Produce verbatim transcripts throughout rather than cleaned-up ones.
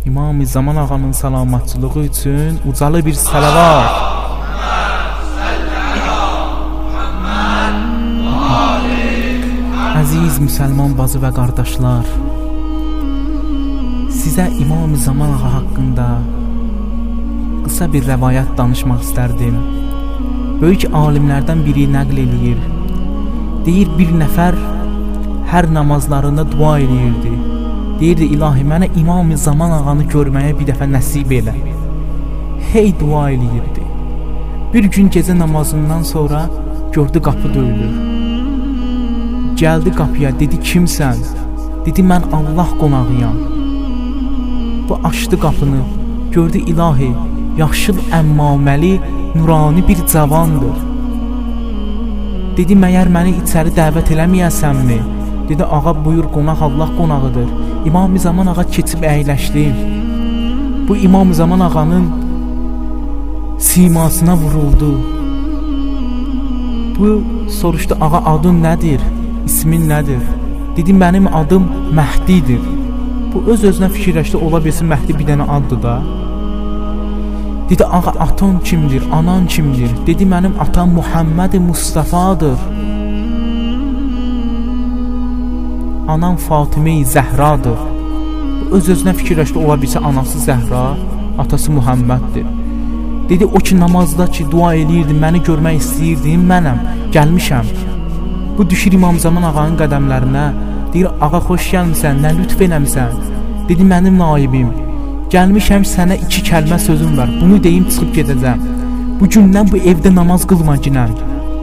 İmam-ı Zaman ağanın salamatçılığı üçün ucalı bir salavat. Əziz müsəlman bacı və qardaşlar, sizə İmam-ı Zaman ağa haqqında qısa bir rəvayət danışmaq istərdim. Böyük alimlərdən biri nəql eləyir. Deyir, bir nəfər hər namazlarında dua eləyirdi. Deyirdi, ilahi, mənə İmam-ı Zaman ağanı görməyə bir dəfə nəsib elə. Hey dua eləyirdi. Bir gün gecə namazından sonra gördü qapı döyülür. Gəldi qapıya, dedi, kimsən? Dedi, mən Allah qonağıyam. Bu açdı qapını, gördü, ilahi, yaşıl əmmaməli, nurani bir cavandır. Dedi, məyər məni içəri dəvət eləməyəsənmi? Dedi, ağa buyur, qonaq Allah qonağıdır. İmam-ı Zaman ağa keçib əyləşdi. Bu İmam-ı Zaman ağanın simasına vuruldu. Bu soruşdu, ağa adın nədir? İsmin nədir? Dedi, mənim adım Məhdidir. Bu öz-özünə fikirləşdi, ola bilsin Məhdi bir dənə addır da. Dedi, ağa atan kimdir, anan kimdir? Dedi, mənim atam Muhammed Mustafadır. Anam Fatimə-i Zəhradır. Öz-özünə fikirləşdi, ola bilsə anası Zəhra, atası Muhammeddir. Dedi, o ki namazda ki dua eləyirdi, məni görmək istəyirdim, mənəm, gəlmişəm. Bu düşür İmam Zaman ağanın qədəmlərinə, deyir, ağa xoş gəlmisən, nə lütf eləmisən? Dedi, mənim naibim, gəlmişəm sənə iki kəlmə sözüm var, bunu deyim çıxıb gedəcəm. Bu gündən bu evdə namaz qılma ginən.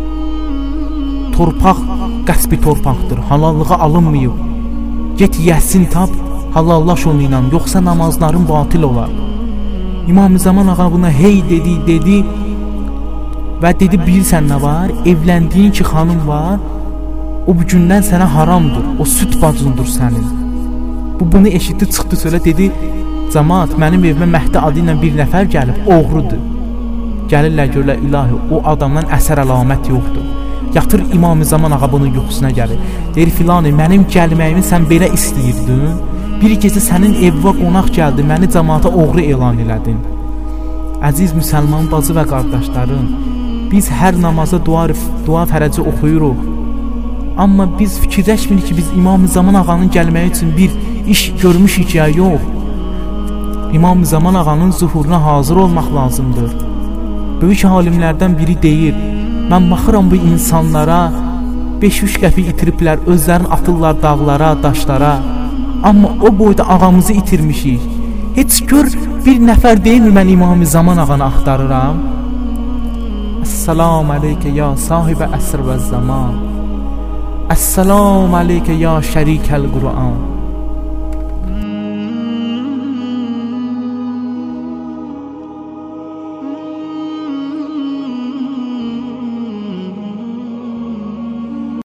Torpaq qəsbi torpaqdır, halallığa alınmayıb. Get yəsin tap, halallaş onu ilə, yoxsa namazların batil olar. İmam-ı Zaman ağa buna hey dedi, dedi və dedi, bilirsən nə var? Evləndiyin ki xanım var, o bu gündən sənə haramdır, o süt bacındır sənin. Bu bunu eşitdi, çıxdı söylə, dedi, cəmaat, mənim evimə Məhdi adı ilə bir nəfər gəlib, oğrudur. Gəlirlər, görürlər, ilahi, o adamdan əsər əlamət yoxdur. Yatır İmam-ı Zaman ağa bunun yuxusuna gəlir. Deyir, filanı, mənim gəlməyimi sən belə istəyirdin. Bir gecə sənin evvə qonaq gəldi, məni cəmaata oğru elan elədin. Əziz müsəlman bacı və qardaşlarım, biz hər namaza dua, dua fərəci oxuyuruq. Amma biz fikirləşmirik ki, biz İmam-ı Zaman ağanın gəlməyi üçün bir iş görmüşük ya, yox. İmam-ı Zaman ağanın zuhuruna hazır olmaq lazımdır. Böyük alimlərdən biri deyir, mən baxıram bu insanlara, beş-üç qəpik itiriblər, özlərini atırlar dağlara, daşlara. Amma o boyda ağamızı itirmişik. Heç gör, bir nəfər deyil mən İmam-ı Zaman ağanı axtarıram. Əssalamu aleykə ya sahibə əsr və zaman. Əssalamu aleykə ya şərikəl Qur'an.